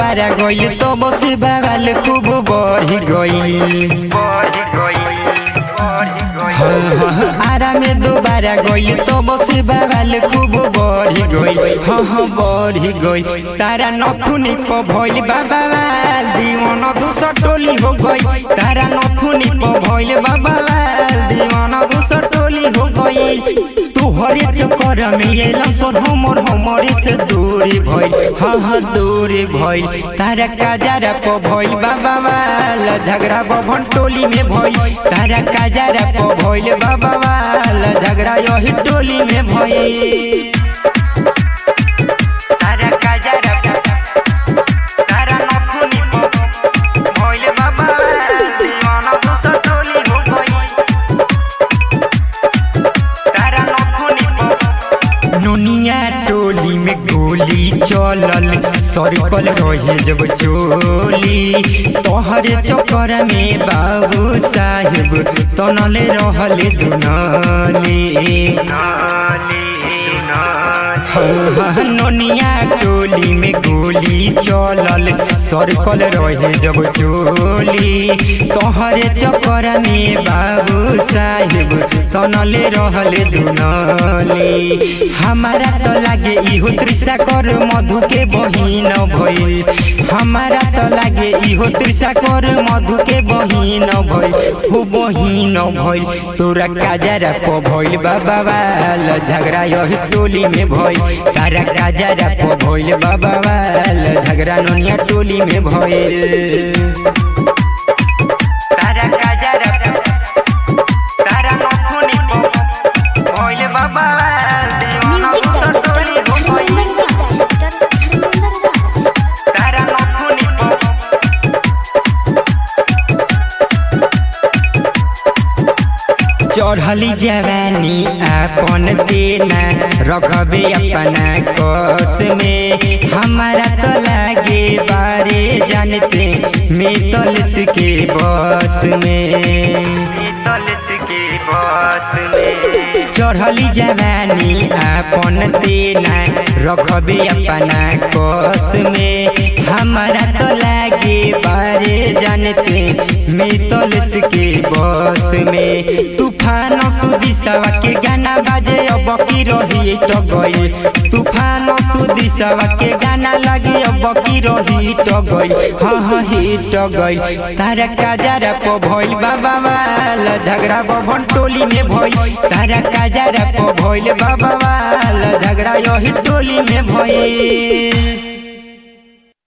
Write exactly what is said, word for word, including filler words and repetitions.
दोबारा गइल तो बस बवाल खूब बढ़ गइल। आरा में दोबारा गइल तो बस बवाल खूब बढ़ गइल। हाँ हाँ बढ़ गइल। तारा नथुनी प भइल बवाल दीवाना दूसर टोली हो गइल। तारा नथुनी प भइल बवाल दीवाना दूसर टोली हो गइल। तोहरे चक्कर में एलम सोन हमर हमरे से दूरी भइल। हाँ हाँ दूरी भइल। तारा काजरा प भइल बवाल झगड़ा बभन टोली में भइल। तारा काजरा प भइल बवाल झगड़ा यही टोली में भइल। तारा काजरा तारा नथुनी प भइल बवाल दीवाना दूसर टोली हो गइल। तारा नथुनी प नोनिया टोली में गोली चलल सर्कल रहे जब चोली। तोहरे चक्कर में बाबू साहिब तनले रहले दुनाली। नोनिया टोली में गोली चलल सर्कल रहे जब चोली। तोहरे चक्कर में बाबू साहिब तनले रहले दुनाली। हमारा तो लागे इहो तृषा कर मधु के बहिन भइल। हमारा तो लागे इहो तृषा कर मधु के बहिन भइल। हो बहिन भइल। तोरा काजरा प भइल बवाल झगड़ा यही टोली में भइल। तारा काजरा प भइल बवाल झगड़ा नोनिया टोली में भइल। तारा काजरा तारा नथुनी प भइल बवाल दीवाना दूसर टोली हो गइल। तारा नथुनी प चढ़ली जवानी आपन देना रखबे अपना कस में। हमारा तो लागे बारे जानते मितलस के बस में। मितलस के बस में चढ़ली जवानी आपन देना रखबे अपना कस में। हमारा तो लागे बारे जानते मितलस के बस में। तूफान सुदिशवा के गाना बाजे अब की रही तो गइल। तूफान सुदिशवा के गाना लगे अब की रही तो गइल। हाँ हाँ हिट गइल। तारा काजरा प भइल बवाल झगड़ा बभन टोली में भइल। तारा काजरा प भइल बवाल झगड़ा यही टोली में भइल।